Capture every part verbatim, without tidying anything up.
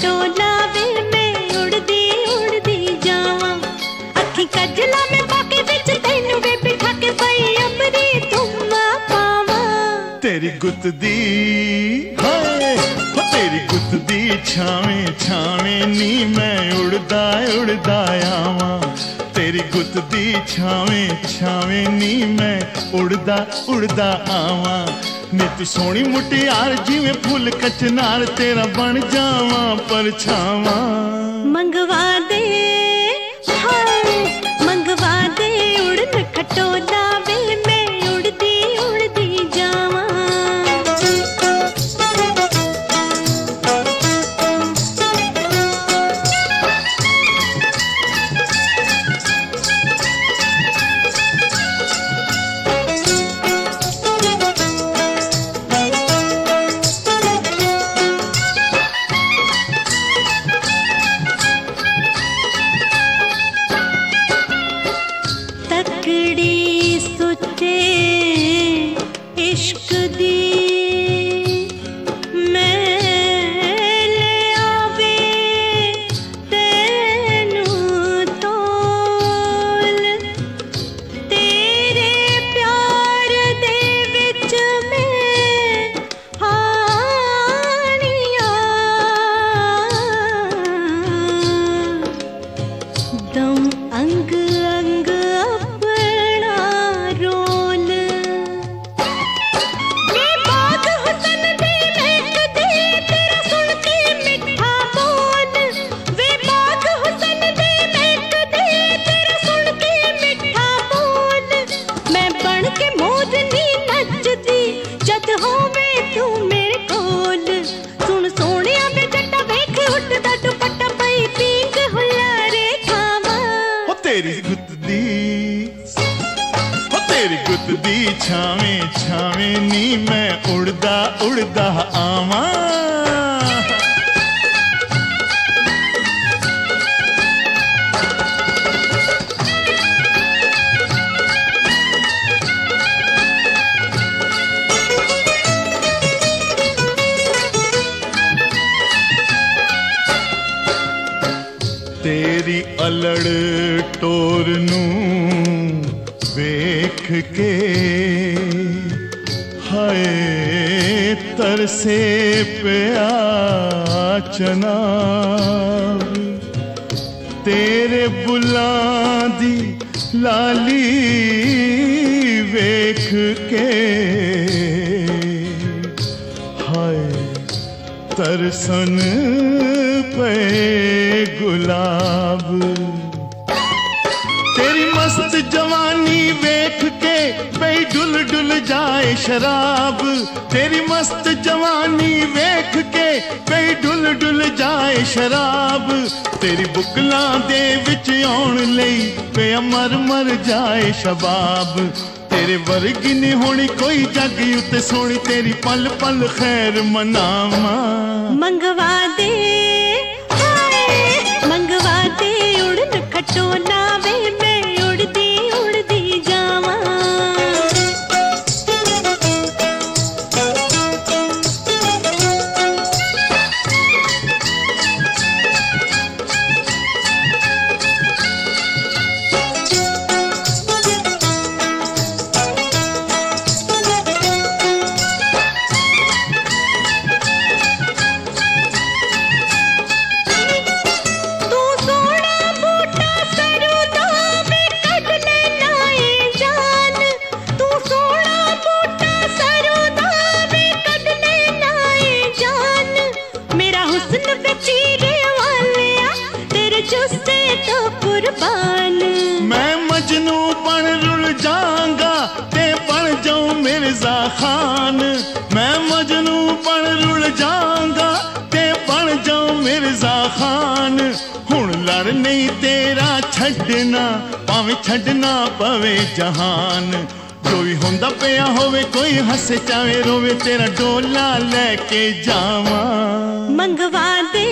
खटोला वे मैं उड़दी उड़दी जावा अखी कजला में बाके विच तैनू वे बिठा के पई अमरी तुम पावा तेरी गुत दी हाय तेरी गुत दी छावे छावे नी मैं उड़दा उड़दा आवा तेरी गुत दी छावे छावे नी मैं उड़दा उड़दा आवा नी तू सोहनी मुटियार जिवें फुल कचनार तेरा बन जावा परछावा मंगवा दे हाय मंगवा दे उड़न खटोला वे मैं उड़दी उड़दी जावा तकड़ी सुचे इश्क दी मैं ले आवे तैनू तोल तेरे प्यार दे विच मैं हानिया दम अंग अंग अपना रोल वे बात हुसन दे महक दे तेरा सुन के मिठा बोल वे बात हुसन दे महक दे तेरा सुन के मिठा बोल मैं बन के मोरनी नचदी जद होवे तू मेरे कोल सुन सोहणिया वे जट्टा वेख उठदा दुपट्टा पई पींग हुलारे खावा हो तेरी गुत दी हो तेरी गुत दी छावे छावे नी मैं उड़दा उड़दा आवा तेरी अलड़ टोर नू वेख के हाय तरसे पिया चनाब तेरे बुलां दी लाली वेख के हाय तरसन पे गुलाब तेरी मस्त जवानी वेख के पई डुल डुल जाए शराब तेरी मस्त जवानी वेख के पई डुल डुल जाए शराब तेरी बुकलां दे विच आउण लई पिया मर मर जाए शबाब तेरे वर्गी नी होनी कोई जग उत्ते सोहनी तेरी पल पल खैर मनावा मंगवा दे हाय मंगवा दे उड़न खटोला वे मैं उड़दी उड़दी जावा मैं मजनू बन रुल जाऊंगा ते बन जाऊं मिर्जा खान मैं मजनू बन रुल जाऊंगा ते बन जाऊं मिर्जा खान हुण लड़ नहीं तेरा छड्डना भावें छड्डना पवे जहान जो भी होंदा पिया होवे कोई हसे चावे रोवे तेरा डोला लेके जावा मंगवा दे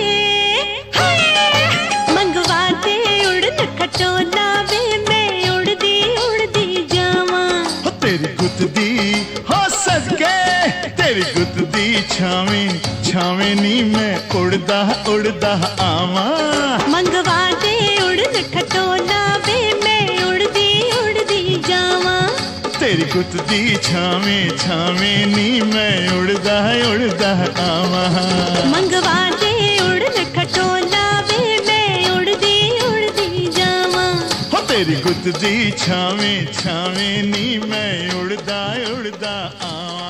मंगवा दे उड़न खटोला वे मैं उड़दी उड़दी जावा तेरी गुत दी सदके तेरी गुत दी छावें छावें नी मैं उड़दा उड़दा आवा मंगवा दे उड़न खटोला वे मैं उड़दी उड़दी जावा तेरी गुत दी छावें छावें नी मैं उड़दा उड़दा आवा मंगवा दे उड़न खटोला वे मैं उड़दी उड़दी जावा हो तेरी गुत दी छावें छावें नी मैं उड़दा उड़दा आवा।